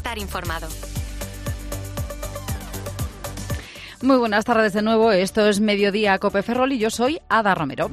estar informado. Muy buenas tardes de nuevo. Esto es Mediodía Cope Ferrol y yo soy Ada Romero.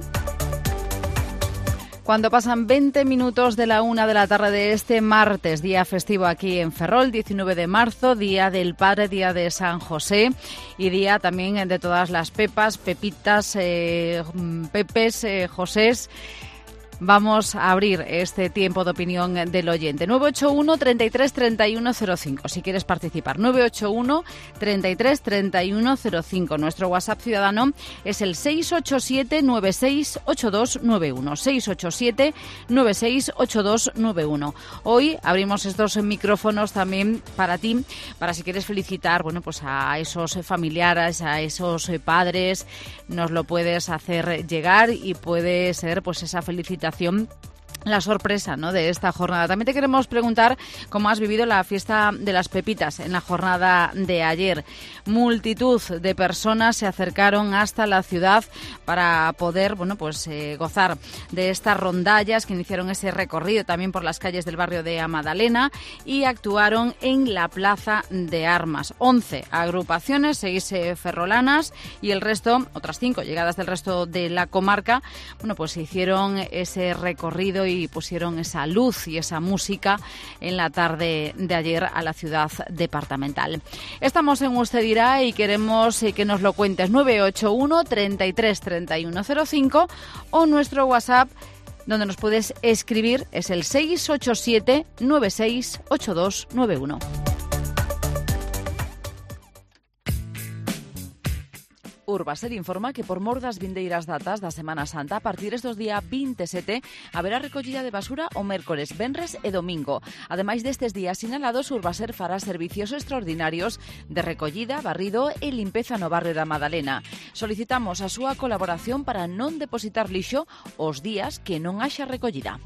Cuando pasan 20 minutos de la 1 de la tarde de este martes, día festivo aquí en Ferrol, 19 de marzo, Día del Padre, Día de San José y día también de todas las Pepas, Pepitas, Pepes, Josés. Vamos a abrir este tiempo de opinión del oyente. 981 33 31 05. Si quieres participar, 981 33 31 05. Nuestro WhatsApp ciudadano es el 687 968291. 687 968291. Hoy abrimos estos micrófonos también para ti, para si quieres felicitar, bueno, pues a esos familiares, a esos padres, nos lo puedes hacer llegar y puede ser pues esa felicitación, la sorpresa, ¿no?, de esta jornada. También te queremos preguntar cómo has vivido la fiesta de las Pepitas en la jornada de ayer. Multitud de personas se acercaron hasta la ciudad para poder, bueno, pues gozar de estas rondallas que iniciaron ese recorrido también por las calles del barrio de Amadalena y actuaron en la Plaza de Armas. 11 agrupaciones, 6 ferrolanas y el resto, otras 5 llegadas del resto de la comarca, bueno, pues hicieron ese recorrido y pusieron esa luz y esa música en la tarde de ayer a la ciudad departamental. Estamos en Usted Dirá y queremos que nos lo cuentes. 981 33 31 05 o nuestro WhatsApp donde nos puedes escribir es el 687 968291. Urbaser informa que por mor das vindeiras datas da Semana Santa, a partir estos días 27 haberá recollida de basura o mércores, venres e domingo. Ademais destes días sinalados, Urbaser fará servicios extraordinarios de recollida, barrido e limpeza no barrio da Madalena. Solicitamos a súa colaboración para non depositar lixo os días que non haxa recollida.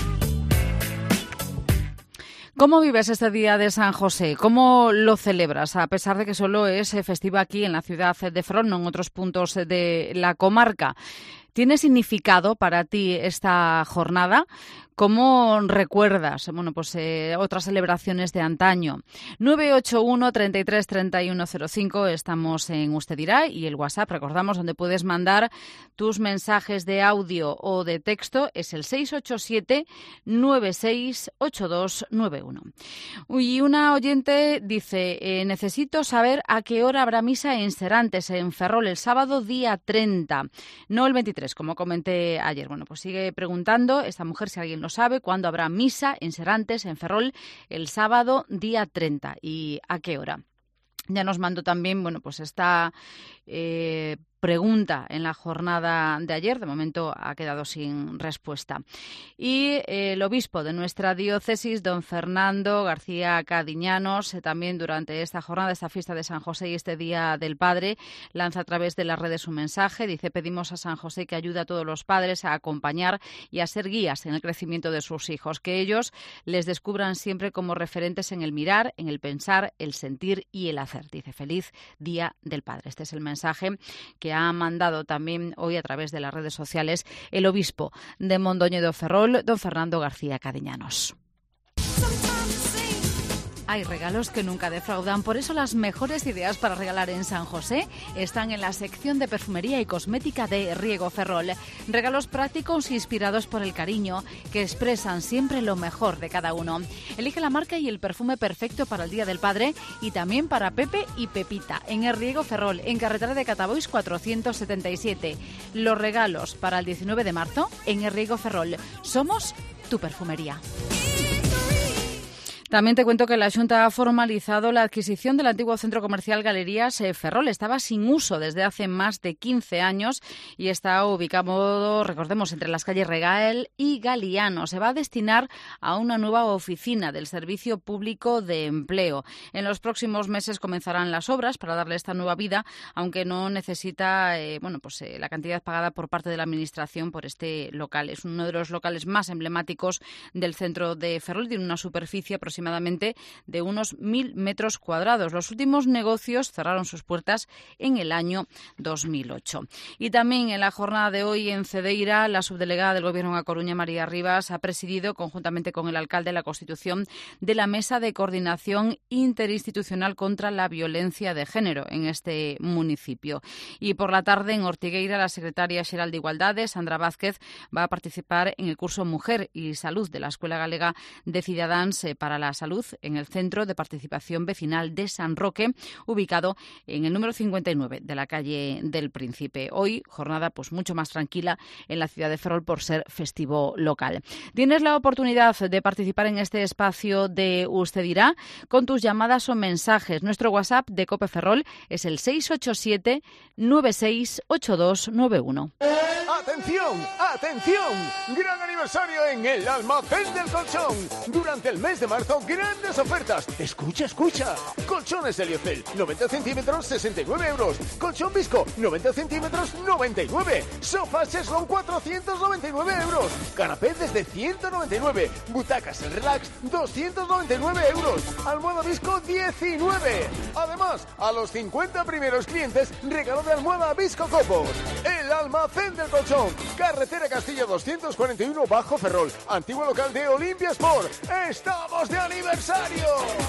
¿Cómo vives este día de San José? ¿Cómo lo celebras? A pesar de que solo es festivo aquí en la ciudad de Ferrol, no en otros puntos de la comarca. ¿Tiene significado para ti esta jornada? ¿Cómo recuerdas, bueno, pues otras celebraciones de antaño? 981 33 31 05, estamos en Usted Dirá y el WhatsApp, recordamos, donde puedes mandar tus mensajes de audio o de texto, es el 687 968291. Y una oyente dice, necesito saber a qué hora habrá misa en Serantes, en Ferrol, el sábado día 30, no el 23, como comenté ayer. Bueno, pues sigue preguntando esta mujer si alguien lo sabe, cuándo habrá misa en Serantes, en Ferrol, el sábado día 30 y a qué hora. Ya nos mandó también, bueno, pues esta pregunta en la jornada de ayer. De momento ha quedado sin respuesta. Y el obispo de nuestra diócesis, don Fernando García Cadiñanos, también durante esta jornada, esta fiesta de San José y este Día del Padre, lanza a través de las redes un mensaje. Dice, pedimos a San José que ayude a todos los padres a acompañar y a ser guías en el crecimiento de sus hijos, que ellos les descubran siempre como referentes en el mirar, en el pensar, el sentir y el hacer. Dice, feliz Día del Padre. Este es el mensaje que ha mandado también hoy a través de las redes sociales el obispo de Mondoñedo Ferrol, don Fernando García Cadiñanos. Hay regalos que nunca defraudan, por eso las mejores ideas para regalar en San José están en la sección de perfumería y cosmética de Riego Ferrol. Regalos prácticos inspirados por el cariño, que expresan siempre lo mejor de cada uno. Elige la marca y el perfume perfecto para el Día del Padre y también para Pepe y Pepita, en el Riego Ferrol, en carretera de Catabois 477. Los regalos para el 19 de marzo en el Riego Ferrol. Somos tu perfumería. También te cuento que la Xunta ha formalizado la adquisición del antiguo centro comercial Galerías Ferrol. Estaba sin uso desde hace más de 15 años y está ubicado, recordemos, entre las calles Regael y Galiano. Se va a destinar a una nueva oficina del Servicio Público de Empleo. En los próximos meses comenzarán las obras para darle esta nueva vida, aunque no necesita la cantidad pagada por parte de la Administración por este local. Es uno de los locales más emblemáticos del centro de Ferrol. Tiene una superficie aproximadamente aproximadamente de unos 1.000 metros cuadrados. Los últimos negocios cerraron sus puertas en el año 2008. Y también en la jornada de hoy en Cedeira, la subdelegada del Gobierno en A Coruña, María Rivas, ha presidido conjuntamente con el alcalde la constitución de la Mesa de Coordinación Interinstitucional contra la Violencia de Género en este municipio. Y por la tarde en Ortigueira, la secretaria xeral de Igualdade, Sandra Vázquez, va a participar en el curso Mujer y Salud de la Escuela Galega de Cidadáns para la Salud en el Centro de Participación Vecinal de San Roque, ubicado en el número 59 de la calle del Príncipe. Hoy, jornada pues mucho más tranquila en la ciudad de Ferrol por ser festivo local. Tienes la oportunidad de participar en este espacio de Usted dirá con tus llamadas o mensajes. Nuestro WhatsApp de COPE Ferrol es el 687 968291. ¡Atención! ¡Atención! ¡Gran aniversario en el Almacén del Colchón! Durante el mes de marzo, grandes ofertas. Escucha, escucha. Colchones Heliocel, 90 centímetros, 69 euros. Colchón Visco, 90 centímetros, 99. Sofás Cheslon, 499 euros. Canapé desde 199. Butacas El Relax, 299 euros. Almohada Visco, 19. Además, a los 50 primeros clientes, regalo de almohada Visco Copos. El Almacén del Colchón, carretera Castilla 241 Bajo Ferrol, antiguo local de Olimpia Sport. ¡Estamos de aniversario!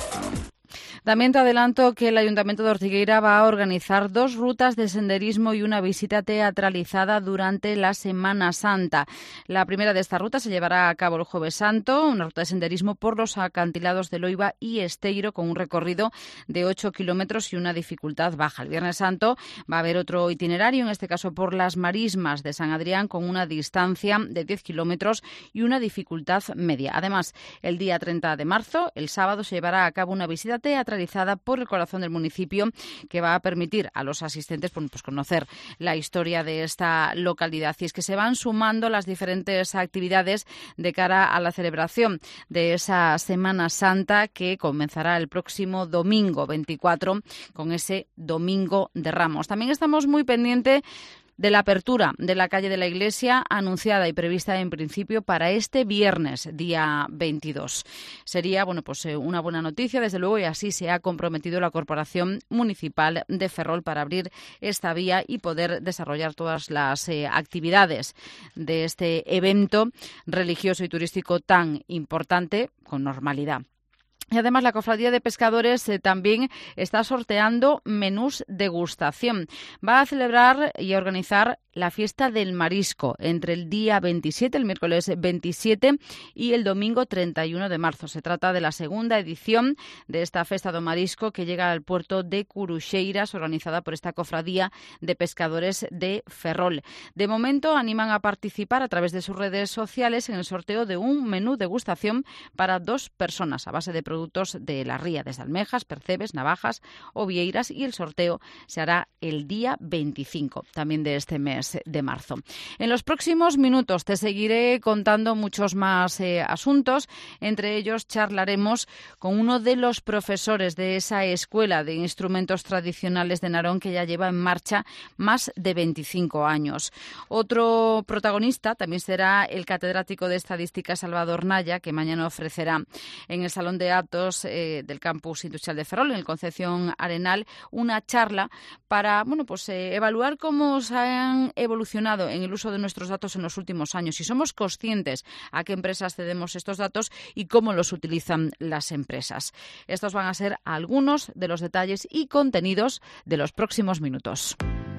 También te adelanto que el Ayuntamiento de Ortigueira va a organizar 2 rutas de senderismo y una visita teatralizada durante la Semana Santa. La primera de estas rutas se llevará a cabo el Jueves Santo, una ruta de senderismo por los acantilados de Loiva y Esteiro con un recorrido de 8 kilómetros y una dificultad baja. El Viernes Santo va a haber otro itinerario, en este caso por las marismas de San Adrián con una distancia de 10 kilómetros y una dificultad media. Además, el día 30 de marzo, el sábado, se llevará a cabo una visita teatralizada por el corazón del municipio que va a permitir a los asistentes pues conocer la historia de esta localidad. Y es que se van sumando las diferentes actividades de cara a la celebración de esa Semana Santa que comenzará el próximo domingo 24 con ese Domingo de Ramos. También estamos muy pendientes de la apertura de la calle de la Iglesia, anunciada y prevista en principio para este viernes, día 22. Sería una buena noticia, desde luego, y así se ha comprometido la Corporación Municipal de Ferrol para abrir esta vía y poder desarrollar todas las actividades de este evento religioso y turístico tan importante con normalidad. Y además la Cofradía de Pescadores también está sorteando menús degustación. Va a celebrar y a organizar la fiesta del marisco entre el día 27, el miércoles 27 y el domingo 31 de marzo. Se trata de la segunda edición de esta Festa do Marisco que llega al puerto de Curuxeiras, organizada por esta Cofradía de Pescadores de Ferrol. De momento animan a participar a través de sus redes sociales en el sorteo de un menú degustación para 2 personas a base de productos de la ría, desde almejas, percebes, navajas o vieiras, y el sorteo se hará el día 25 también de este mes de marzo. En los próximos minutos te seguiré contando muchos más asuntos. Entre ellos charlaremos con uno de los profesores de esa escuela de instrumentos tradicionales de Narón que ya lleva en marcha más de 25 años. Otro protagonista también será el catedrático de Estadística Salvador Naya, que mañana ofrecerá en el Salón de Actos del Campus Industrial de Ferrol, en el Concepción Arenal, una charla para evaluar cómo se han evolucionado en el uso de nuestros datos en los últimos años, si somos conscientes a qué empresas cedemos estos datos y cómo los utilizan las empresas. Estos van a ser algunos de los detalles y contenidos de los próximos minutos.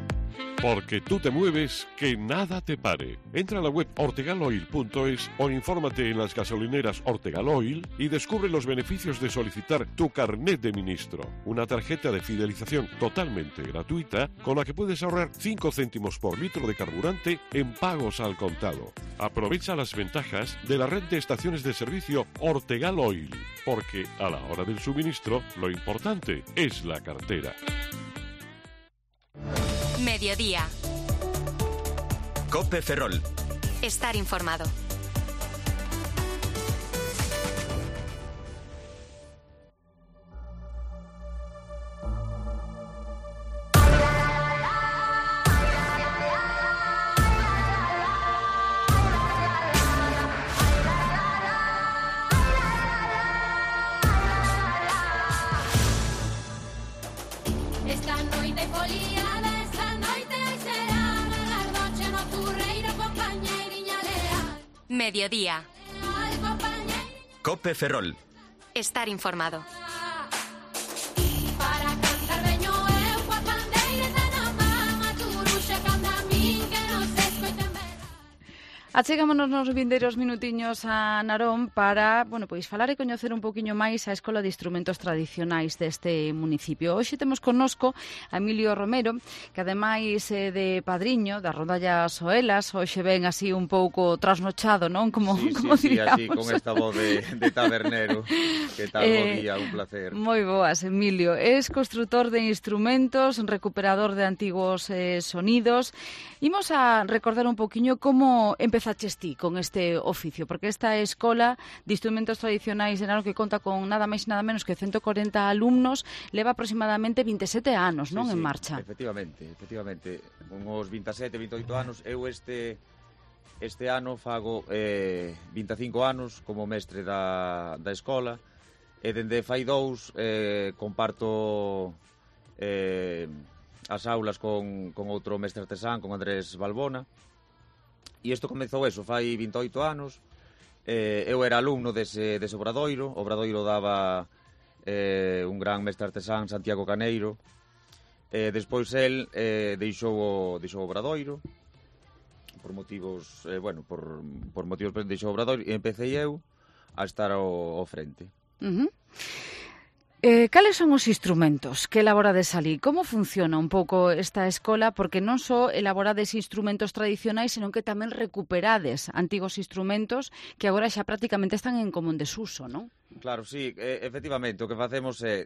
Porque tú te mueves, que nada te pare. Entra a la web ortegaloil.es o infórmate en las gasolineras Ortegal Oil y descubre los beneficios de solicitar tu carnet de ministro, una tarjeta de fidelización totalmente gratuita con la que puedes ahorrar 5 céntimos por litro de carburante en pagos al contado. Aprovecha las ventajas de la red de estaciones de servicio Ortegal Oil, porque a la hora del suministro lo importante es la cartera. Mediodía. COPE Ferrol. Estar informado. noite foliada, esa noite será as noches no turreiro, compañeiriña leal. Mediodía. Cope Ferrol. Estar informado. Para cantar veño eu coa pandeireta na man, a turuxa canta a min que non se escoiten ben. Achegámonos nos vindeiros minutiños a Narón para, pois falar e coñecer un poquinho máis a Escola de Instrumentos Tradicionais deste municipio. Hoxe temos connosco a Emilio Romero, que ademais de padriño das rondallas Oelas, hoxe ven así un pouco trasnochado, non? Como diríamos. Así, con esta voz de tabernero. Que tal, bo día, un placer. Moi boas, Emilio. Es constructor de instrumentos, recuperador de antigos sonidos. Imos a recordar un poquinho como empezaches ti con este oficio, porque esta escola de instrumentos tradicionais de Narón, que conta con nada máis nada menos que 140 alumnos, leva aproximadamente 27 anos, non, en marcha? Efectivamente. Uns 27, 28 anos. Eu este ano fago 25 anos como mestre da escola, e dende fai 2 comparto as aulas con outro mestre artesán, con Andrés Balbona. E isto comezou fai 28 anos. Eu era alumno dese obradoiro. O obradoiro daba un gran mestre artesán, Santiago Caneiro. Despois el deixou o obradoiro por motivos, por motivos deixou o obradoiro, e empecé eu a estar ao frente. Cales son os instrumentos que elaborades ali? Como funciona un pouco esta escola? Porque non só elaborades instrumentos tradicionais, senón que tamén recuperades antigos instrumentos que agora xa prácticamente están en común desuso, non? Claro, sí, efectivamente, o que facemos é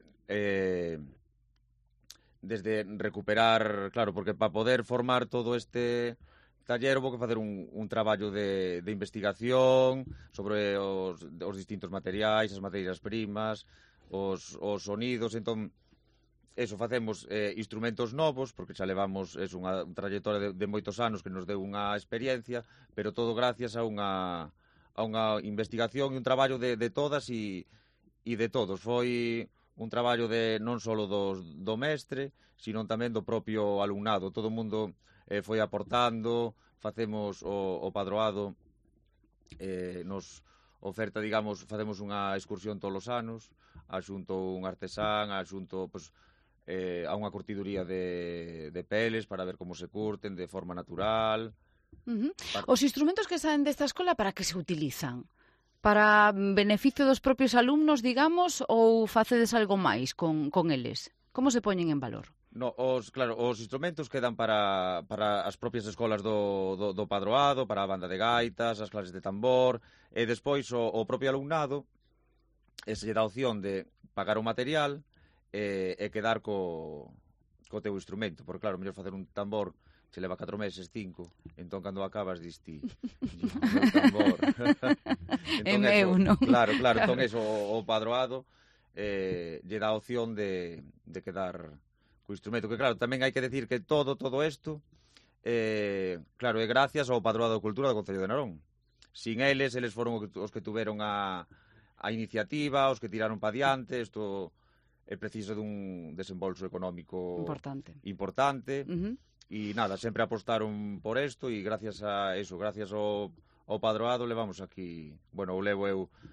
desde recuperar, claro, porque para poder formar todo este taller houve que facer un traballo de investigación sobre os distintos materiais, as materias primas, os sonidos. Entón, facemos instrumentos novos, porque xa levamos unha trayectoria de moitos anos que nos deu unha experiencia, pero todo gracias a unha investigación e un traballo de todas e de todos. Foi un traballo non só do mestre, sino tamén do propio alumnado. Todo o mundo foi aportando, facemos o padroado, nos oferta, digamos, facemos unha excursión todos os anos, axunto un artesán, axunto a unha curtiduría de peles para ver como se curten de forma natural. Os instrumentos que saen desta escola, para que se utilizan? Para beneficio dos propios alumnos, digamos, ou facedes algo máis con eles? Como se poñen en valor? No, os instrumentos quedan para as propias escolas do padroado, para a banda de gaitas, as clases de tambor, e despois o propio alumnado se lle dá opción de pagar o material e quedar co teu instrumento, porque claro, mellor facer un tambor se leva 4 meses, 5, entón cando acabas diste o tambor. É meu, non? Claro, entón o padroado lle dá opción de quedar co instrumento, que claro, tamén hai que decir que todo isto claro, é gracias ao Padroado de Cultura do Concello de Narón. Sin eles foron os que tuveron a iniciativa, os que tiraron pa diante. Isto é preciso dun desembolso económico importante. E nada, sempre apostaron por isto, e gracias a eso, gracias ao Padroado, levamos aquí, eu levo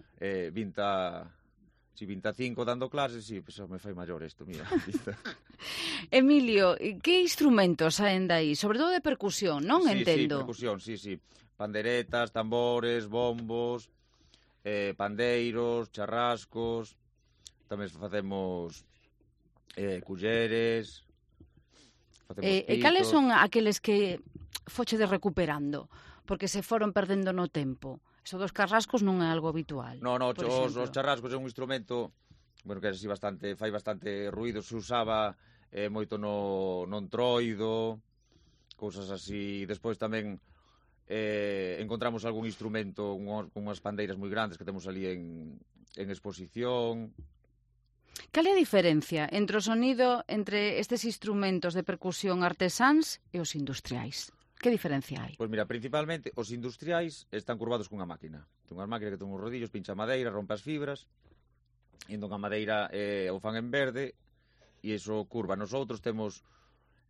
25 dando clases, e me fai maior isto, mira. Emilio, que instrumentos saen dai? Sobre todo de percusión, non? Entendo. Sí, percusión, sí. Panderetas, tambores, bombos, pandeiros, charrascos, tamén facemos culleres, facemos pitos. E cales son aqueles que fochedes recuperando? Porque se foron perdendo no tempo. Eso dos carrascos non é algo habitual. No, os charrascos é un instrumento, que así fai bastante ruido, se usaba moito no entroido, cousas así. Despois tamén encontramos algún instrumento con unhas pandeiras moi grandes que temos ali en exposición. Cal é a diferencia entre o sonido entre estes instrumentos de percusión artesáns e os industriais? Que diferencia hai? Pois mira, principalmente os industriais están curvados cunha máquina. Ten unha máquina que ten uns rodillos, pincha madeira, rompe as fibras, e entón a madeira o fan en verde, e iso curva. Nosotros temos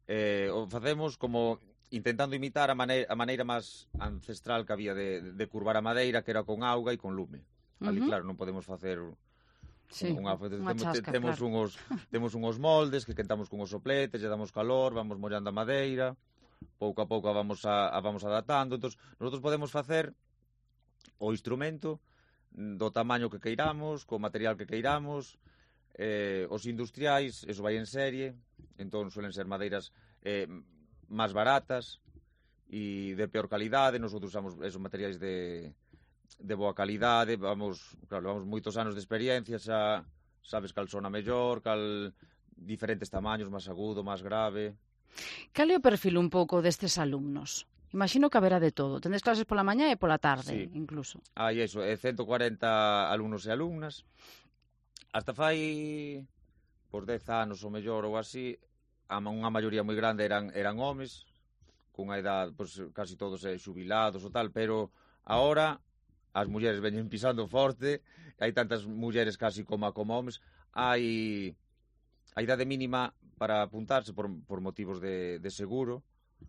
O facemos como intentando imitar a maneira máis ancestral que había de curvar a madeira, que era con auga e con lume. Ali, claro, non podemos facer unha chasca, temos claro. Temos unhos moldes que quentamos con os sopletes, lle damos calor, vamos mollando a madeira, pouco a pouco vamos adaptando. Entón, nosotros podemos facer o instrumento do tamaño que queiramos, co material que queiramos. Os industriais, eso vai en serie, entón suelen ser madeiras máis baratas e de peor calidade. Nosotros usamos esos materiais de boa calidade, vamos moitos anos de experiencia, xa sabes cal sona mellor, cal diferentes tamaños, máis agudo, máis grave. Cal é o perfil un pouco destes alumnos? Imagino que haberá de todo. Tendes clases pola mañá e pola tarde, sí. Incluso. Hai 140 alumnos e alumnas. Hasta fai 10 anos ou mellor ou así, unha maioría moi grande eran homes, cunha edad, pues, casi todos xubilados ou tal, pero agora as mulleres veñen pisando forte, hai tantas mulleres casi como homes. Hai a idade mínima para apuntarse por motivos de seguro,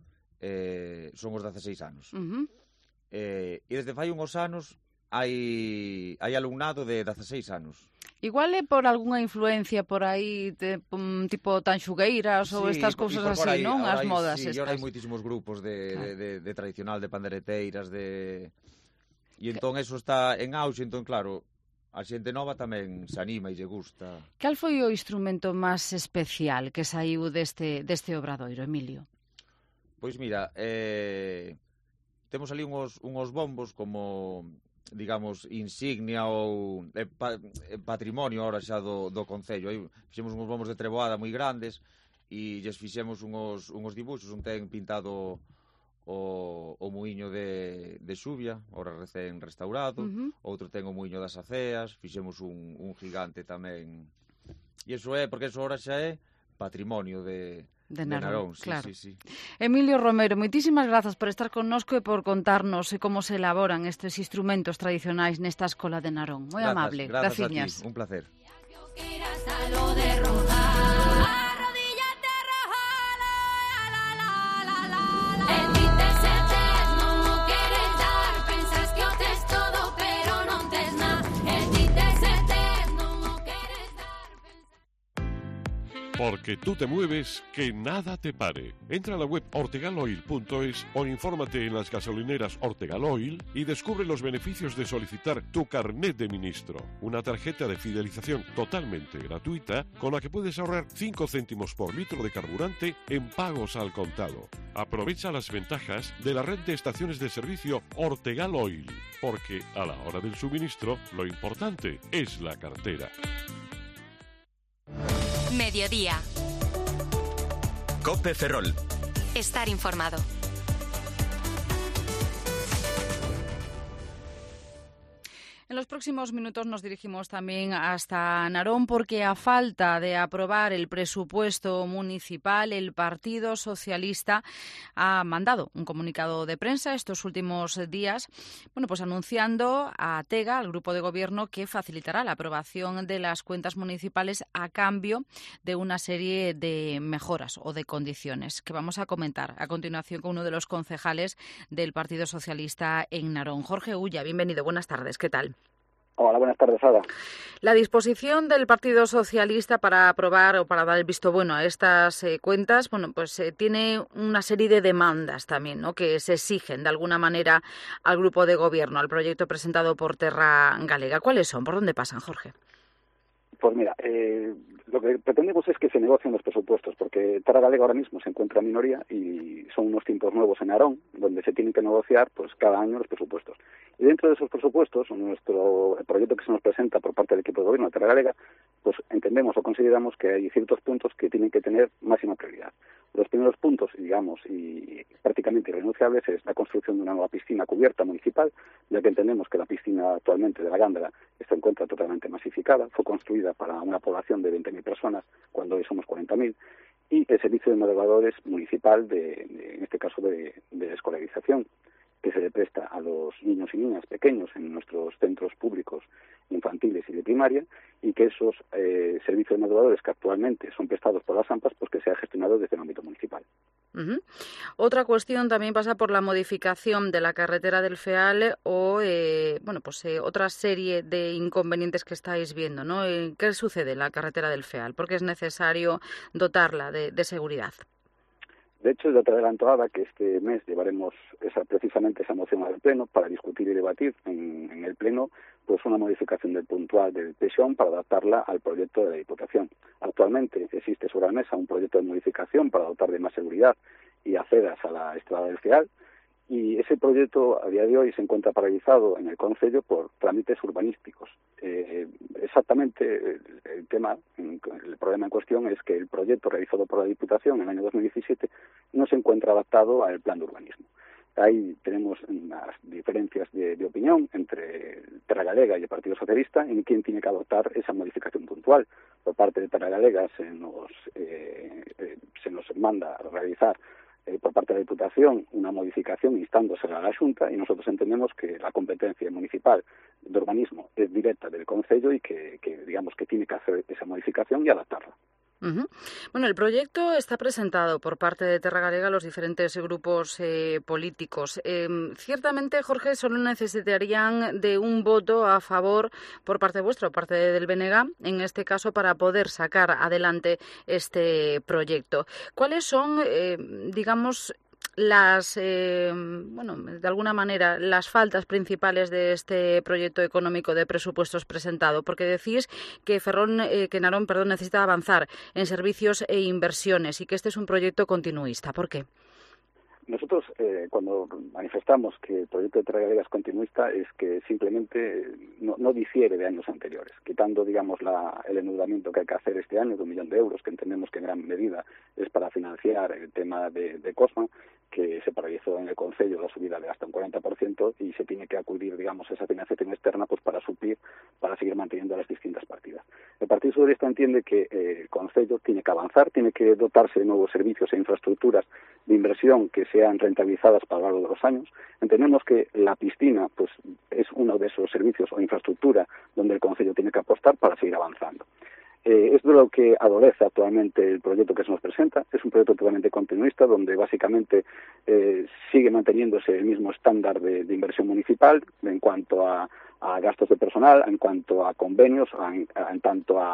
son os 16 anos. E desde fai unhos anos hai alumnado de 16 anos. Igual é por algunha influencia por aí, tipo Tanxugueiras ou estas cousas así, non? As modas estas. Sí, agora hai moitísimos grupos de tradicional, de pandereteiras, e entón eso está en auxe, entón claro, a xente nova tamén se anima e lle gusta. Cal foi o instrumento máis especial que saiu deste obradoiro, Emilio? Pois mira, temos ali unhos bombos como, digamos, insignia ou patrimonio ahora xa do Concello. Aí fixemos uns bombos de treboada moi grandes e lles fixemos unhos dibuxos. Un ten pintado o muiño de Xuvia, ahora recén restaurado, outro ten o muiño das Aceas, fixemos un gigante tamén. E iso porque eso ahora xa é patrimonio de Narón, sí, claro. Sí. Emilio Romero, moitísimas grazas por estar connosco e por contarnos como se elaboran estes instrumentos tradicionais nesta escola de Narón. Moi amable, graciñas. Un placer. Porque tú te mueves, que nada te pare. Entra a la web ortegaloil.es o infórmate en las gasolineras Ortegal Oil y descubre los beneficios de solicitar tu carnet de ministro, una tarjeta de fidelización totalmente gratuita con la que puedes ahorrar 5 céntimos por litro de carburante en pagos al contado. Aprovecha las ventajas de la red de estaciones de servicio Ortegal Oil, porque a la hora del suministro lo importante es la cartera. Mediodía. Cope Ferrol. Estar informado. En los próximos minutos nos dirigimos también hasta Narón porque a falta de aprobar el presupuesto municipal, el Partido Socialista ha mandado un comunicado de prensa estos últimos días, pues anunciando a Tega, al grupo de gobierno, que facilitará la aprobación de las cuentas municipales a cambio de una serie de mejoras o de condiciones que vamos a comentar a continuación con uno de los concejales del Partido Socialista en Narón. Jorge Ulla, bienvenido, buenas tardes, ¿qué tal? Hola, buenas tardes, Ada. La disposición del Partido Socialista para aprobar o para dar el visto bueno a estas cuentas, tiene una serie de demandas también, ¿no?, que se exigen de alguna manera al grupo de gobierno, al proyecto presentado por Terra Galega. ¿Cuáles son? ¿Por dónde pasan, Jorge? Pues mira, lo que pretendemos es que se negocien los presupuestos, porque Terra Galega ahora mismo se encuentra en minoría y son unos tiempos nuevos en Narón, donde se tienen que negociar pues cada año los presupuestos. Y dentro de esos presupuestos, el proyecto que se nos presenta por parte del equipo de gobierno de Terra Galega, pues entendemos o consideramos que hay ciertos puntos que tienen que tener máxima prioridad. Los primeros puntos, digamos, y prácticamente irrenunciables, es la construcción de una nueva piscina cubierta municipal, ya que entendemos que la piscina actualmente de la Gándara se encuentra totalmente masificada, fue construida para una población de 20.000 personas, cuando hoy somos 40.000, y el servicio de moderadores municipal, en este caso de escolarización, que se le presta a los niños y niñas pequeños en nuestros centros públicos infantiles y de primaria, y que esos servicios madrugadores que actualmente son prestados por las AMPAs, pues que sea gestionado desde el ámbito municipal. Otra cuestión también pasa por la modificación de la carretera del FEAL o otra serie de inconvenientes que estáis viendo, ¿no? ¿Qué sucede en la carretera del FEAL? ¿Por qué es necesario dotarla de seguridad? De hecho, ya te adelantaba que este mes llevaremos precisamente esa moción al Pleno para discutir y debatir en el Pleno pues una modificación del puntual de Teixón para adaptarla al proyecto de la Diputación. Actualmente existe sobre la mesa un proyecto de modificación para dotar de más seguridad y aceras a la estrada del FEAL, y ese proyecto a día de hoy se encuentra paralizado en el Concello por trámites urbanísticos. Exactamente el problema en cuestión es que el proyecto realizado por la Diputación en el año 2017 no se encuentra adaptado al plan de urbanismo. Ahí tenemos unas diferencias de opinión entre Terra Galega y el Partido Socialista en quién tiene que adoptar esa modificación puntual. Por parte de Terra Galega se nos manda a realizar por parte de la Diputación una modificación instándose a la Junta, y nosotros entendemos que la competencia municipal de urbanismo es directa del Concello y que digamos que tiene que hacer esa modificación y adaptarla. Bueno, el proyecto está presentado por parte de Terra Galega a los diferentes grupos políticos. Ciertamente, Jorge, solo necesitarían de un voto a favor por parte vuestra, por parte del BNG, en este caso, para poder sacar adelante este proyecto. ¿Cuáles son, de alguna manera, las faltas principales de este proyecto económico de presupuestos presentado? Porque decís que Narón necesita avanzar en servicios e inversiones y que este es un proyecto continuista. ¿Por qué? Nosotros, cuando manifestamos que el proyecto de Terra Galega es continuista, es que simplemente no difiere de años anteriores, quitando, digamos, el endeudamiento que hay que hacer este año de 1 millón de euros, que entendemos que en gran medida es para financiar el tema de Cosma, que se paralizó en el Concello la subida de hasta un 40%, y se tiene que acudir, digamos, a esa financiación externa pues para seguir manteniendo las distintas partidas. El Partido Socialista entiende que el Concello tiene que avanzar, tiene que dotarse de nuevos servicios e infraestructuras de inversión que sean rentabilizadas para lo largo de los años. Entendemos que la piscina pues es uno de esos servicios o infraestructura donde el Concello tiene que apostar para seguir avanzando. Es de lo que adolece actualmente el proyecto que se nos presenta. Es un proyecto totalmente continuista, donde básicamente sigue manteniéndose el mismo estándar de inversión municipal en cuanto a gastos de personal, en cuanto a convenios, en tanto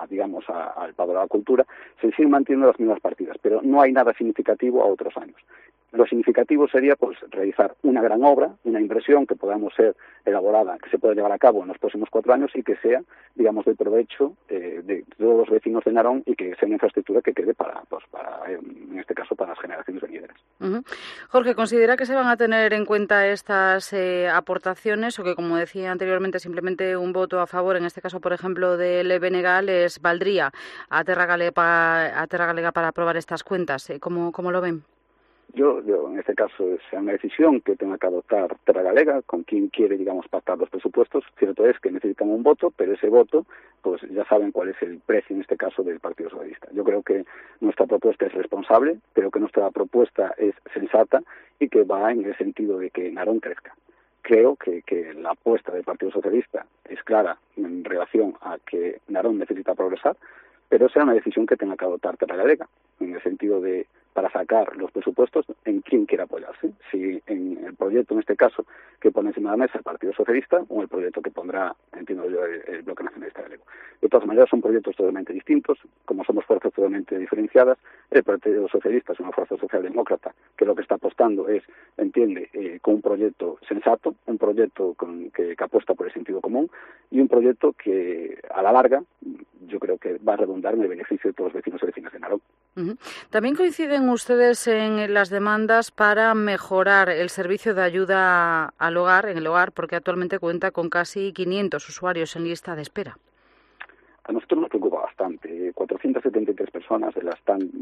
al pago de la cultura. Se siguen manteniendo las mismas partidas, pero no hay nada significativo a otros años. Lo significativo sería pues realizar una gran obra, una inversión que podamos ser elaborada, que se pueda llevar a cabo en los próximos 4 años y que sea, digamos, del provecho de todos los vecinos de Narón, y que sea una infraestructura que quede para en este caso, para las generaciones venideras. Jorge, ¿considera que se van a tener en cuenta estas aportaciones, o que, como decía anteriormente, simplemente un voto a favor, en este caso, por ejemplo, del BNG, les valdría a Terra Galega para aprobar estas cuentas? ¿Cómo lo ven? Yo en este caso es una decisión que tenga que adoptar Terra Galega, con quien quiere, digamos, pactar los presupuestos. Cierto es que necesitan un voto, pero ese voto, pues ya saben cuál es el precio, en este caso, del Partido Socialista. Yo creo que nuestra propuesta es responsable, creo que nuestra propuesta es sensata y que va en el sentido de que Narón crezca. Creo que la apuesta del Partido Socialista es clara en relación a que Narón necesita progresar, pero será una decisión que tenga que adoptar Terra Galega, en el sentido de, para sacar los presupuestos, en quién quiere apoyarse, si en el proyecto, en este caso, que pone encima de la mesa el Partido Socialista, o el proyecto que pondrá, entiendo yo, el Bloque Nacionalista Galego. De todas maneras, son proyectos totalmente distintos, como somos fuerzas totalmente diferenciadas. El Partido Socialista es una fuerza socialdemócrata que lo que está apostando es, con un proyecto sensato, un proyecto que apuesta por el sentido común, y un proyecto que, a la larga, yo creo que va a redundar en el beneficio de todos los vecinos y vecinas de Narón. También coinciden ustedes en las demandas para mejorar el servicio de ayuda al hogar, en el hogar, porque actualmente cuenta con casi 500 usuarios en lista de espera. A nosotros nos preocupa bastante. 473 personas, de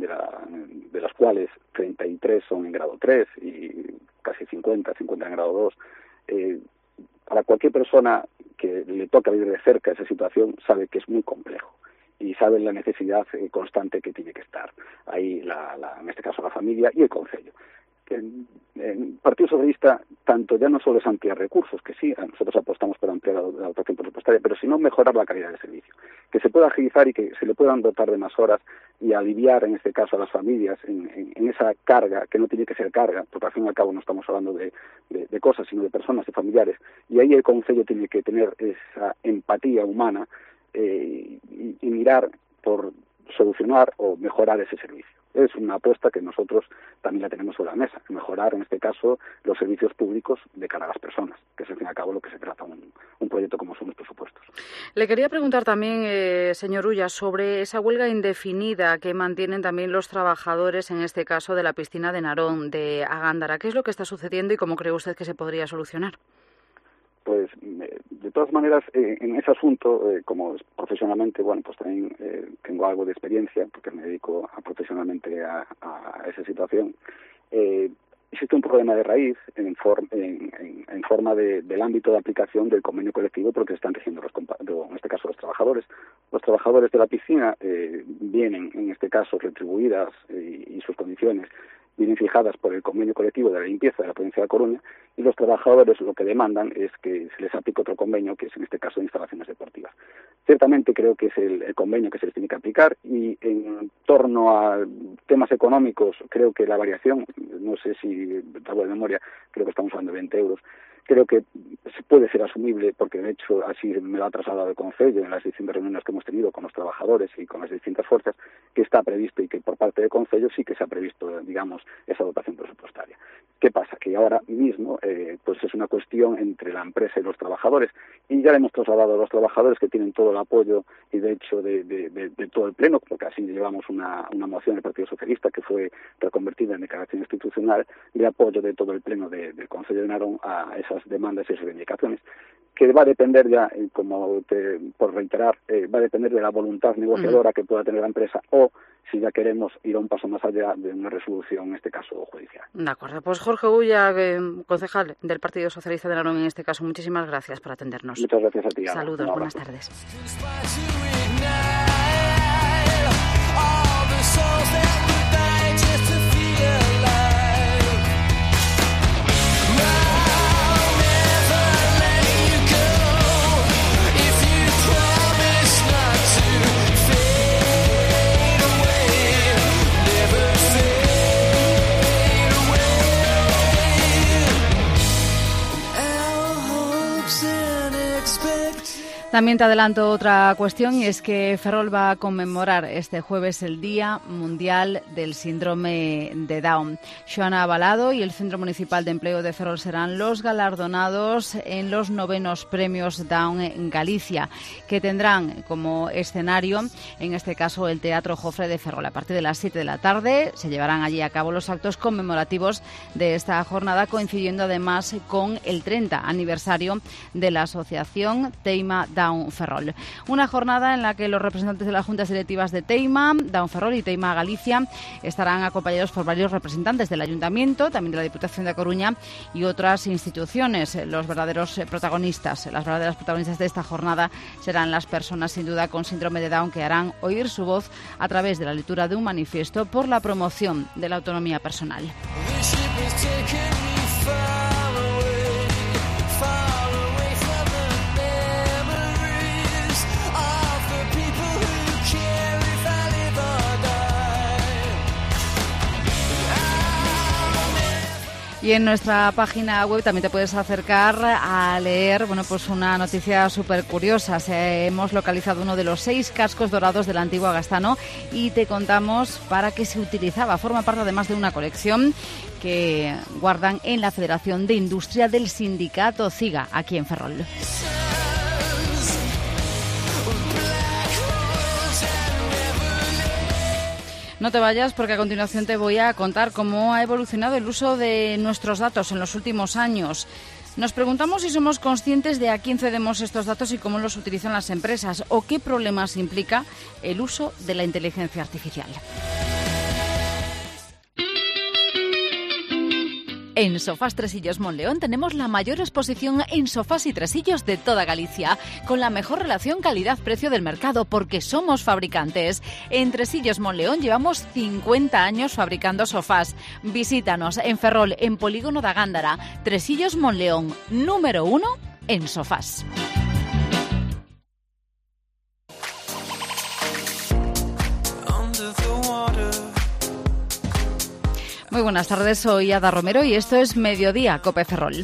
las cuales 33 son en grado 3 y casi 50 en grado 2. Para cualquier persona que le toca vivir de cerca esa situación, sabe que es muy complejo y sabe la necesidad constante que tiene que estar ahí, en este caso, la familia y el concello. el Partido Socialista tanto ya no solo es ampliar recursos, que sí, nosotros apostamos por ampliar la dotación presupuestaria, pero sino mejorar la calidad del servicio, que se pueda agilizar y que se le puedan dotar de más horas y aliviar en este caso a las familias en esa carga, que no tiene que ser carga, porque al fin y al cabo no estamos hablando de cosas, sino de personas, de familiares, y ahí el Concello tiene que tener esa empatía humana y mirar por solucionar o mejorar ese servicio. Es una apuesta que nosotros también la tenemos sobre la mesa, mejorar en este caso los servicios públicos de cara a las personas, que es al fin y al cabo lo que se trata un proyecto como son los presupuestos. Le quería preguntar también, señor Ulla, sobre esa huelga indefinida que mantienen también los trabajadores, en este caso de la piscina de Narón, de Agándara. ¿Qué es lo que está sucediendo y cómo cree usted que se podría solucionar? Pues de todas maneras, en ese asunto, como profesionalmente, bueno, pues también tengo algo de experiencia, porque me dedico profesionalmente a esa situación. Existe un problema de raíz en forma del ámbito de aplicación del convenio colectivo porque están rigiendo, en este caso, los trabajadores. Los trabajadores de la piscina vienen, en este caso, retribuidas y sus condiciones vienen fijadas por el convenio colectivo de la limpieza de la provincia de Coruña, y los trabajadores lo que demandan es que se les aplique otro convenio, que es en este caso de instalaciones deportivas. Ciertamente creo que es el convenio que se les tiene que aplicar, y en torno a temas económicos creo que la variación, no sé si hablo de memoria, creo que estamos hablando de 20 euros, creo que puede ser asumible, porque de hecho así me lo ha trasladado el Concello en las distintas reuniones que hemos tenido con los trabajadores y con las distintas fuerzas, que está previsto y que por parte del Concello sí que se ha previsto, digamos, esa dotación presupuestaria. ¿Qué pasa? Que ahora mismo pues es una cuestión entre la empresa y los trabajadores, y ya le hemos trasladado a los trabajadores que tienen todo el apoyo y de hecho de todo el Pleno, porque así llevamos una moción del Partido Socialista que fue reconvertida en declaración institucional de apoyo de todo el Pleno del Concello de Narón a esas demandas y reivindicaciones, que va a depender ya, por reiterar, va a depender de la voluntad negociadora que pueda tener la empresa, o si ya queremos ir a un paso más allá de una resolución, en este caso judicial. De acuerdo, pues Jorge Ulla, concejal del Partido Socialista de Narón en este caso, muchísimas gracias por atendernos. Muchas gracias a ti, Ana. Saludos, buenas tardes. También te adelanto otra cuestión, y es que Ferrol va a conmemorar este jueves el Día Mundial del Síndrome de Down. Xoana Avalado y el Centro Municipal de Empleo de Ferrol serán los galardonados en los 9º Premios Down en Galicia, que tendrán como escenario, en este caso, el Teatro Jofre de Ferrol. A partir de las 7 de la tarde se llevarán allí a cabo los actos conmemorativos de esta jornada, coincidiendo además con el 30 aniversario de la asociación Teima Down Ferrol. Una jornada en la que los representantes de las juntas directivas de Teima, Down Ferrol y Teima Galicia estarán acompañados por varios representantes del Ayuntamiento, también de la Diputación de Coruña y otras instituciones. Los verdaderos protagonistas, las verdaderas protagonistas de esta jornada serán las personas sin duda con síndrome de Down, que harán oír su voz a través de la lectura de un manifiesto por la promoción de la autonomía personal. Y en nuestra página web también te puedes acercar a leer, pues una noticia súper curiosa. Hemos localizado uno de los 6 cascos dorados del antiguo Agastano y te contamos para qué se utilizaba. Forma parte además de una colección que guardan en la Federación de Industria del Sindicato CIGA, aquí en Ferrol. No te vayas, porque a continuación te voy a contar cómo ha evolucionado el uso de nuestros datos en los últimos años. Nos preguntamos si somos conscientes de a quién cedemos estos datos y cómo los utilizan las empresas, o qué problemas implica el uso de la inteligencia artificial. En Sofás Tresillos Monleón tenemos la mayor exposición en sofás y tresillos de toda Galicia, con la mejor relación calidad-precio del mercado, porque somos fabricantes. En Tresillos Monleón llevamos 50 años fabricando sofás. Visítanos en Ferrol, en Polígono da Gándara. Tresillos Monleón, número 1 en sofás. Muy buenas tardes, soy Ada Romero y esto es Mediodía, Cope Ferrol.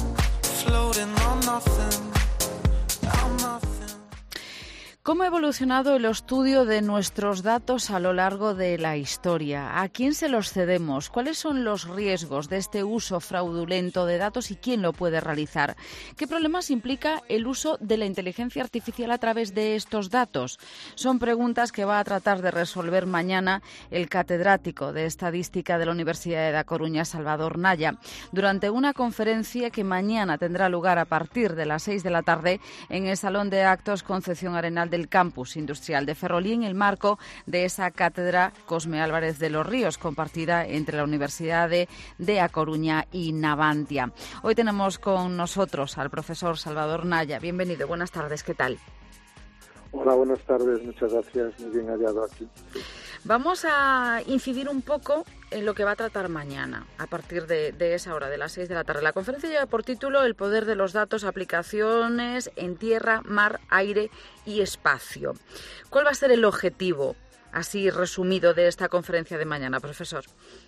¿Cómo ha evolucionado el estudio de nuestros datos a lo largo de la historia? ¿A quién se los cedemos? ¿Cuáles son los riesgos de este uso fraudulento de datos y quién lo puede realizar? ¿Qué problemas implica el uso de la inteligencia artificial a través de estos datos? Son preguntas que va a tratar de resolver mañana el catedrático de Estadística de la Universidad de A Coruña, Salvador Naya, durante una conferencia que mañana tendrá lugar a partir de las 6 de la tarde en el Salón de Actos Concepción Arenal del Campus Industrial de Ferrol y en el marco de esa cátedra Cosme Álvarez de los Ríos, compartida entre la Universidad de A Coruña y Navantia. Hoy tenemos con nosotros al profesor Salvador Naya. Bienvenido, buenas tardes, ¿qué tal? Hola, buenas tardes, muchas gracias, muy bien hallado aquí. Vamos a incidir un poco en lo que va a tratar mañana, a partir de esa hora, de las 6 de la tarde. La conferencia lleva por título El poder de los datos, aplicaciones en tierra, mar, aire y espacio. ¿Cuál va a ser el objetivo, así resumido, de esta conferencia de mañana, profesor?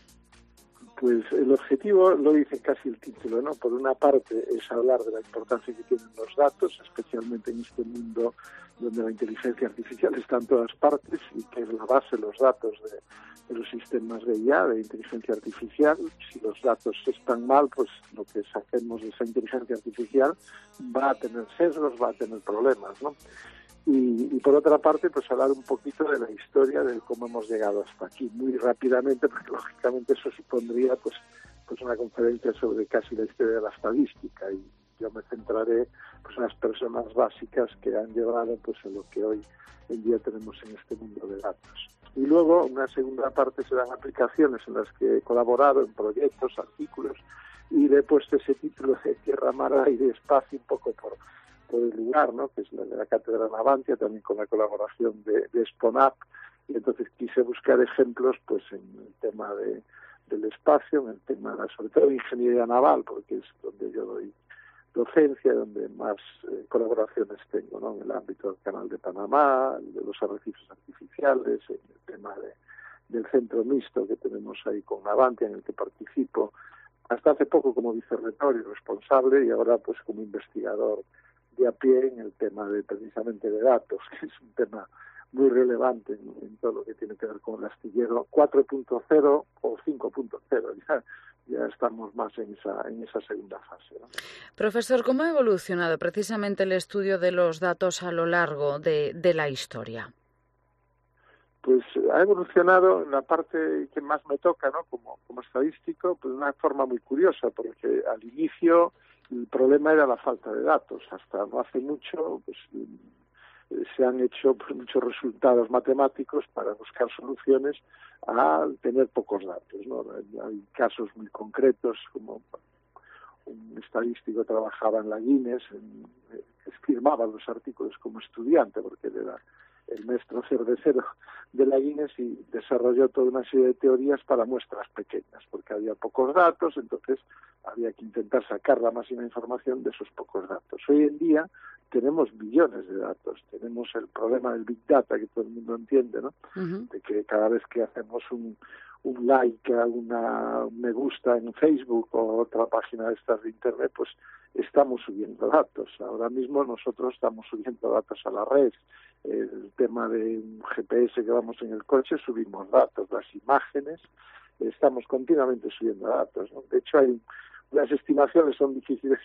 Pues el objetivo lo dice casi el título, ¿no? Por una parte es hablar de la importancia que tienen los datos, especialmente en este mundo donde la inteligencia artificial está en todas partes y que es la base, los datos de los sistemas de IA, de inteligencia artificial. Si los datos están mal, pues lo que saquemos de esa inteligencia artificial va a tener sesgos, va a tener problemas, ¿no? Y por otra parte, pues hablar un poquito de la historia de cómo hemos llegado hasta aquí, muy rápidamente, porque lógicamente eso supondría pues una conferencia sobre casi la historia de la estadística, y yo me centraré pues en las personas básicas que han llevado pues a lo que hoy en día tenemos en este mundo de datos. Y luego una segunda parte serán aplicaciones en las que he colaborado en proyectos, artículos, y le he puesto ese título de Tierra, Mar, Aire y Espacio un poco por el lugar, ¿no? Que es la de la Cátedra Navantia, también con la colaboración de SponApp, y entonces quise buscar ejemplos pues en el tema del espacio, en el tema sobre todo de ingeniería naval, porque es donde yo doy docencia, donde más colaboraciones tengo, ¿no? En el ámbito del Canal de Panamá, de los arrecifes artificiales, en el tema del centro mixto que tenemos ahí con Navantia, en el que participo hasta hace poco como vicerrector y responsable, y ahora pues como investigador de a pie en el tema precisamente de datos, que es un tema muy relevante en todo lo que tiene que ver con el astillero 4.0 o 5.0. Ya estamos más en esa segunda fase, ¿no? Profesor, ¿cómo ha evolucionado precisamente el estudio de los datos a lo largo de la historia? Pues ha evolucionado en la parte que más me toca, ¿no? Como estadístico, pues de una forma muy curiosa, porque al inicio el problema era la falta de datos. Hasta no hace mucho pues se han hecho pues muchos resultados matemáticos para buscar soluciones a tener pocos datos, ¿no? Hay casos muy concretos, como un estadístico trabajaba en la Guinness, firmaba los artículos como estudiante, porque él era el maestro cervecero de la Guinness, y desarrolló toda una serie de teorías para muestras pequeñas, porque había pocos datos, entonces había que intentar sacar la máxima información de esos pocos datos. Hoy en día tenemos billones de datos, tenemos el problema del Big Data, que todo el mundo entiende, ¿no? Uh-huh. De que cada vez que hacemos un like, un me gusta en Facebook o otra página de estas de Internet, pues estamos subiendo datos. Ahora mismo nosotros estamos subiendo datos a la red. El tema de un GPS que vamos en el coche, subimos datos, las imágenes, estamos continuamente subiendo datos, ¿no? De hecho, las estimaciones son difíciles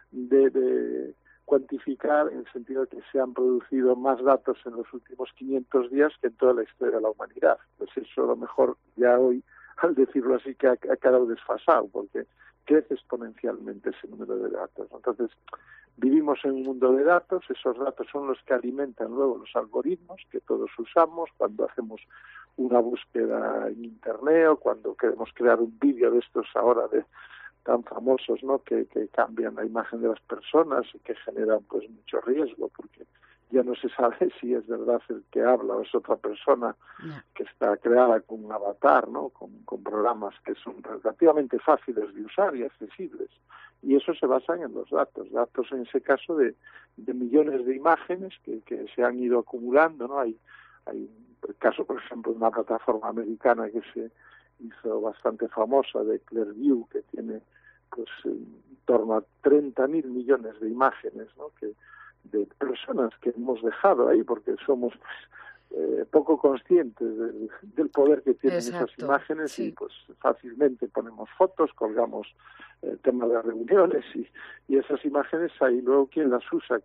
de cuantificar, en el sentido de que se han producido más datos en los últimos 500 días que en toda la historia de la humanidad. Pues eso a lo mejor ya hoy, al decirlo así, que ha quedado desfasado, porque crece exponencialmente ese número de datos. Entonces, vivimos en un mundo de datos, esos datos son los que alimentan luego los algoritmos que todos usamos cuando hacemos una búsqueda en Internet o cuando queremos crear un vídeo de estos ahora de tan famosos, ¿no? Que cambian la imagen de las personas y que generan pues mucho riesgo, porque ya no se sabe si es verdad el que habla o es otra persona que está creada con un avatar, ¿no? Con programas que son relativamente fáciles de usar y accesibles. Y eso se basa en los datos en ese caso de millones de imágenes que se han ido acumulando, ¿no? Hay el caso, por ejemplo, de una plataforma americana que se hizo bastante famosa, de Clearview, que tiene pues en torno a 30.000 millones de imágenes, ¿no? De personas que hemos dejado ahí porque somos poco conscientes del poder que tienen esas imágenes, y pues fácilmente ponemos fotos, colgamos temas de reuniones y esas imágenes hay luego quien las usa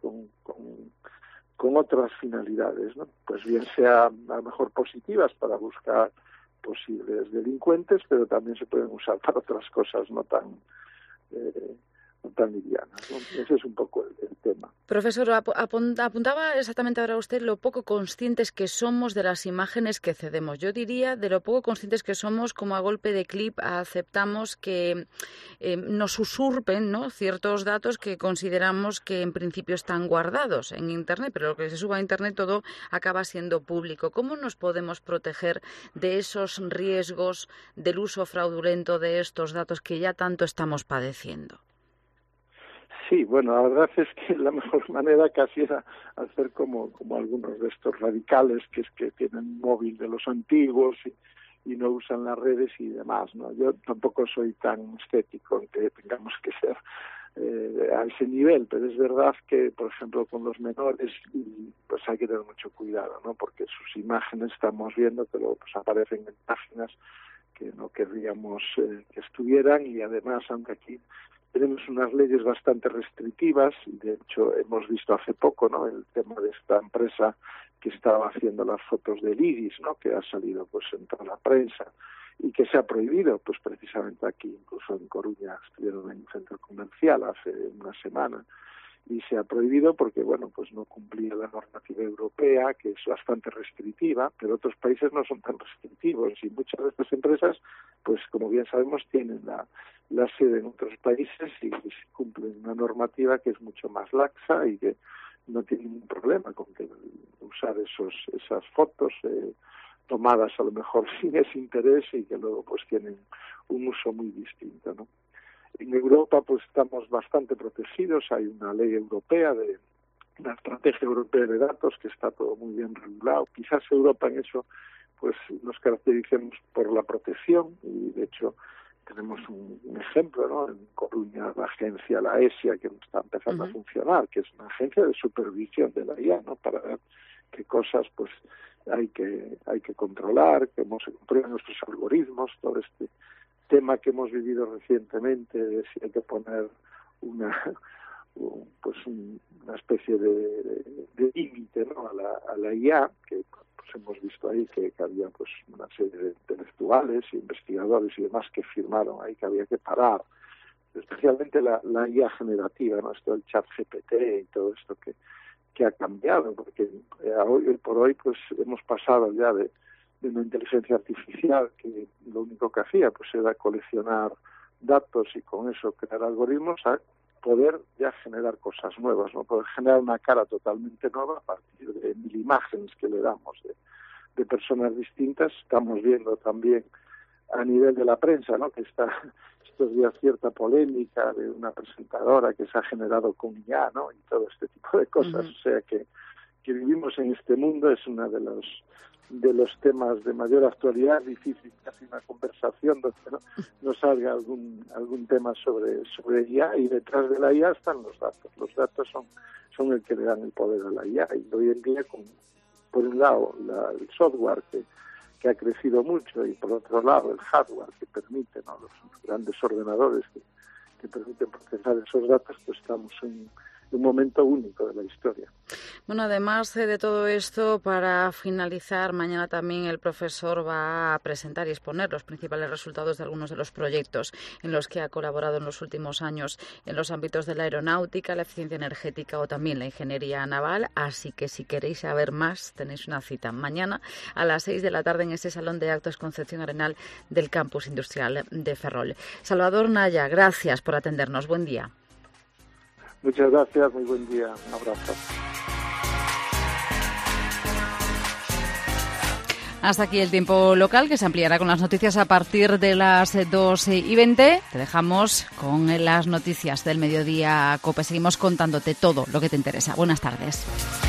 con otras finalidades, ¿no? Pues bien sea a lo mejor positivas para buscar posibles delincuentes, pero también se pueden usar para otras cosas no tan livianas, ¿no? Ese es un poco el tema. Profesor, apuntaba exactamente ahora usted lo poco conscientes que somos de las imágenes que cedemos. Yo diría de lo poco conscientes que somos, como a golpe de clip aceptamos que nos usurpen, ¿no?, ciertos datos que consideramos que en principio están guardados en Internet, pero lo que se suba a Internet todo acaba siendo público. ¿Cómo nos podemos proteger de esos riesgos del uso fraudulento de estos datos que ya tanto estamos padeciendo? Sí, bueno, la verdad es que la mejor manera casi era hacer como algunos de estos radicales que es que tienen un móvil de los antiguos y no usan las redes y demás, ¿no? Yo tampoco soy tan estético en que tengamos que ser a ese nivel, pero es verdad que, por ejemplo, con los menores pues hay que tener mucho cuidado, ¿no? Porque sus imágenes estamos viendo que luego pues aparecen en páginas que no querríamos que estuvieran, y además, aunque aquí tenemos unas leyes bastante restrictivas, y de hecho hemos visto hace poco, ¿no?, el tema de esta empresa que estaba haciendo las fotos del iris, ¿no?, que ha salido pues en toda la prensa y que se ha prohibido, pues precisamente aquí, incluso en Coruña, estuvieron en un centro comercial hace una semana, y se ha prohibido porque, bueno, pues no cumplía la normativa europea, que es bastante restrictiva, pero otros países no son tan restrictivos, y muchas de estas empresas, pues como bien sabemos, tienen la sede en otros países y cumplen una normativa que es mucho más laxa y que no tiene ningún problema con que usar esas fotos tomadas a lo mejor sin ese interés y que luego pues tienen un uso muy distinto, ¿no? En Europa pues estamos bastante protegidos, hay una ley europea una estrategia europea de datos que está todo muy bien regulado. Quizás Europa en eso pues nos caractericemos por la protección, y de hecho tenemos un ejemplo, ¿no? En Coruña, la agencia, la ESIA, que está empezando a funcionar, que es una agencia de supervisión de la IA, ¿no?, para ver qué cosas pues hay que controlar, cómo se controlan nuestros algoritmos, todo este tema que hemos vivido recientemente de si hay que poner una especie de límite, ¿no?, a la IA, que pues hemos visto ahí que había pues una serie de intelectuales, investigadores y demás que firmaron ahí que había que parar, especialmente la IA generativa, ¿no?, esto del ChatGPT y todo esto que ha cambiado, porque hoy por hoy pues hemos pasado ya de una inteligencia artificial que lo único que hacía pues era coleccionar datos y con eso crear algoritmos, a poder ya generar cosas nuevas, ¿no?, poder generar una cara totalmente nueva a partir de 1000 imágenes que le damos de personas distintas. Estamos viendo también a nivel de la prensa, ¿no?, que está estos días cierta polémica de una presentadora que se ha generado con IA, ¿no?, y todo este tipo de cosas. O sea que vivimos en este mundo es una de los temas de mayor actualidad. Difícil casi una conversación donde no salga algún tema sobre IA, y detrás de la IA están los datos. Los datos son el que le dan el poder a la IA, y hoy en día por un lado el software que ha crecido mucho, y por otro lado el hardware que permite, ¿no?, los grandes ordenadores que permiten procesar esos datos, pues estamos un momento único de la historia. Bueno, además de todo esto, para finalizar, mañana también el profesor va a presentar y exponer los principales resultados de algunos de los proyectos en los que ha colaborado en los últimos años en los ámbitos de la aeronáutica, la eficiencia energética o también la ingeniería naval. Así que si queréis saber más, tenéis una cita mañana a las 6 de la tarde en este Salón de Actos Concepción Arenal del Campus Industrial de Ferrol. Salvador Naya, gracias por atendernos. Buen día. Muchas gracias, muy buen día, un abrazo. Hasta aquí el tiempo local, que se ampliará con las noticias a partir de las 2:20. Te dejamos con las noticias del Mediodía COPE. Seguimos contándote todo lo que te interesa. Buenas tardes.